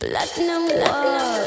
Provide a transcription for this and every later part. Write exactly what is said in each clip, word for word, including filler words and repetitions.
Platinum World.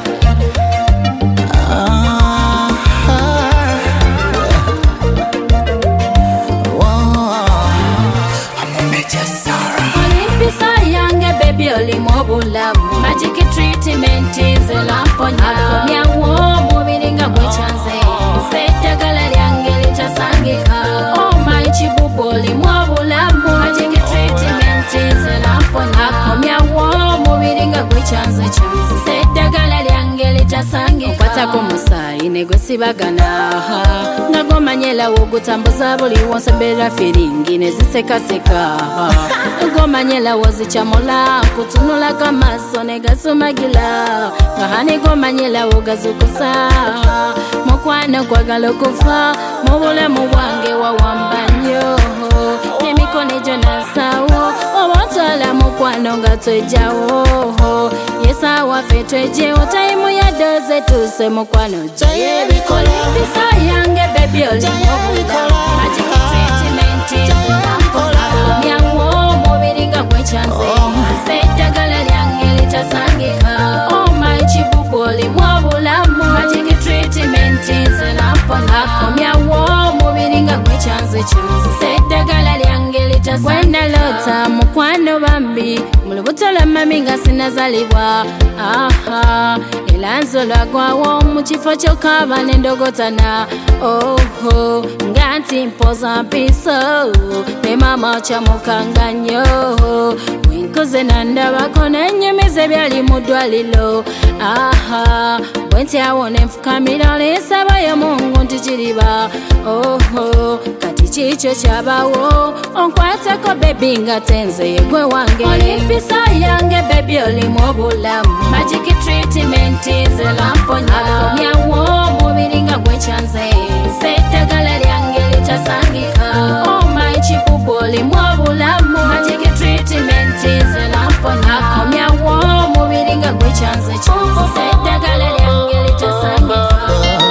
Magic treatment is a lamp on your warm moving up which I say. Set the gallery angel sangika. Oh my chibuboli mobula. Magic treatment is a lamp on your warm moving up which I say. Set the gallery angel sangika. Patako musai negosibagana. Nagomanyela wogutambuza buli wonse bera feeling neziseka seka. Nagomanyela wozichamola kutunula kama sone gasumagila. Kahane gomanyela wogazukusa. Mokwana kwa galokufa. Mobule muwange wa wambanyo. Nemikone jona sawo. Obotala mokwano ngatwejawo. Yesa wafetweje otaimu ya doze tuse mokwano jaye bikole. Pisa yange baby oli mobula. Magic treatment is lampola. Nyanwo mobiringa kwe chanze. Seta galari angeli tasangika. Oh my chibuboli mobula. Magic treatment is lampola. Nyanwo mobiringa kwe chanze chanze. Seta galari angeli tasangika. Wenda lota mokwano bambi. Mulubutala maminga sinazalibwa. Aha, elanzo lagwawo muchifo chokaba nendogotana. Oh oh, nganti mpoza mpiso ne mama cha mukanganyo. Winkoze nanda bakona nyemize byali mudwalilo. Aha, bwenti awone mfukamira lesaba ya Mungu ntichiriba. Oh oh, kati chicho chabawo onkwatako baby ngatenze yegwe wange. Olimpisa yange baby oli mobulamu. Magic treatment is a lamp on your warm mobiringa kwe chanze. Seta galari angeli tasangika. Oh my chibuboli mobulamu. Magic treatment is a lamp on your warm mobiringa kwe chanze chanze. Seta galari angeli tasangika.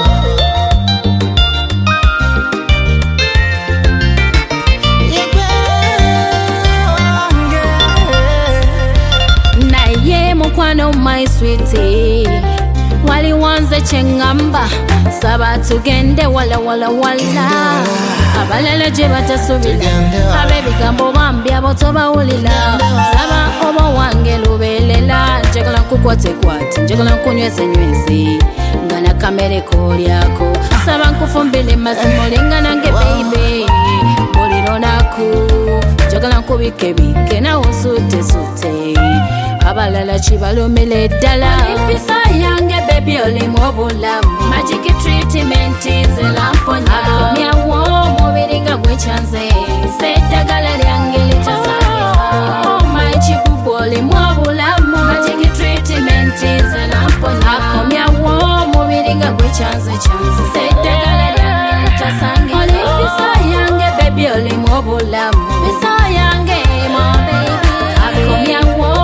Mukwano my sweetie wali wanze chengamba saba tugende wala wala wala abalala je batasubira abebigambo bambi abotoba ulila saba obo wange lubelela njagala kukwate kwate njagala kunyweze nyweze ngana kamere kolyako saba nkufumbile mazimo lenga nange baby boliro naku njagala kubike bike na usute sute abalala chibalumile dala. Olimpisa yange baby oli mobulamu. Magic treatment is a lamp on your nyawo mobiringa kwe chanze. Seta galari angeli tasangika. Oh my chibubu oli mobulamu. Magic treatment is a lamp on your nyawo mobiringa kwe chanze chanze. Seta galari angeli tasangika. Olimpisa yange baby oli mobulamu. Pisa yange my baby. Akomyawo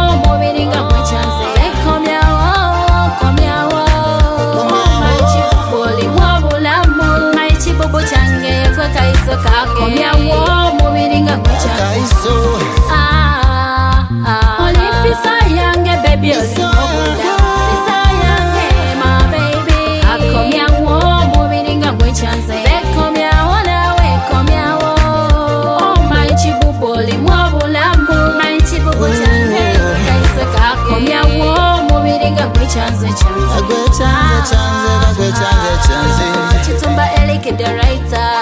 Komyawo mubiringa kuchaso. Ah ah. Olimpisa yange baby oli mobula. Pisa yange my baby. Akomyawo mubiringa kuchaso. Komyawo nawe komyawo. Oh my chibubu oli mobula. My chibubu change kaiso ka. Komyawo mubiringa kuchaso chanso. Agwe chanze chanze agwe chanze chanze. Chitumba elike the writer.